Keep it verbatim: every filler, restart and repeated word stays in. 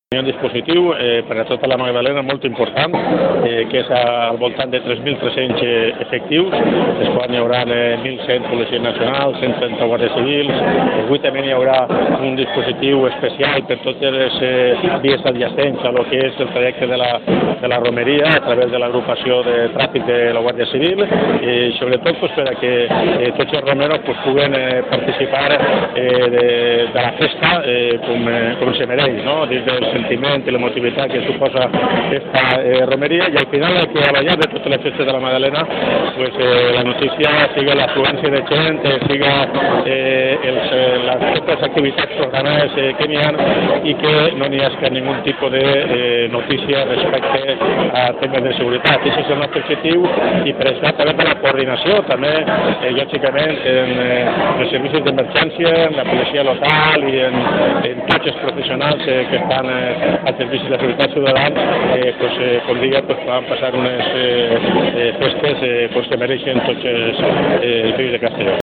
Hi ha un dispositiu eh, per a tota la Magdalena molt important, eh, que és al voltant de tres mil tres-cents efectius, des quan hi haurà eh, mil cent policies nacionals, cent trenta guàrdies civils. Avui també hi haurà un dispositiu especial per totes les eh, vies adjacents a lo que és el trajecte de la, de la romeria a través de l'agrupació de tràfic de la Guàrdia Civil, i sobretot pues, per a que eh, tots els romeros pues, puguen eh, participar eh, de, de la festa eh, com, eh, com se mereix, no? Des del sentiment i l'emotivitat que suposa aquesta eh, romeria, i al final el que a la llarg de totes les festes de la Magdalena pues, eh, la notícia siga l'afluència de gent, eh, siga eh, els, eh, les, totes les activitats programades eh, que n'hi ha, i que no n'hi hagi ningú tipus de eh, notícia respecte a temes de seguretat. Això és el nostre objectiu, i per això també per la coordinació, també eh, lògicament en eh, els servicis d'emergència, en la policia local i en, en tots els professionals eh, que estan eh, al servici de la seguretat ciutadana, eh, pues, eh, com diga, pues, van passar unes eh, eh, festes eh, pues, que mereixen tots els, eh, els fills de Castelló.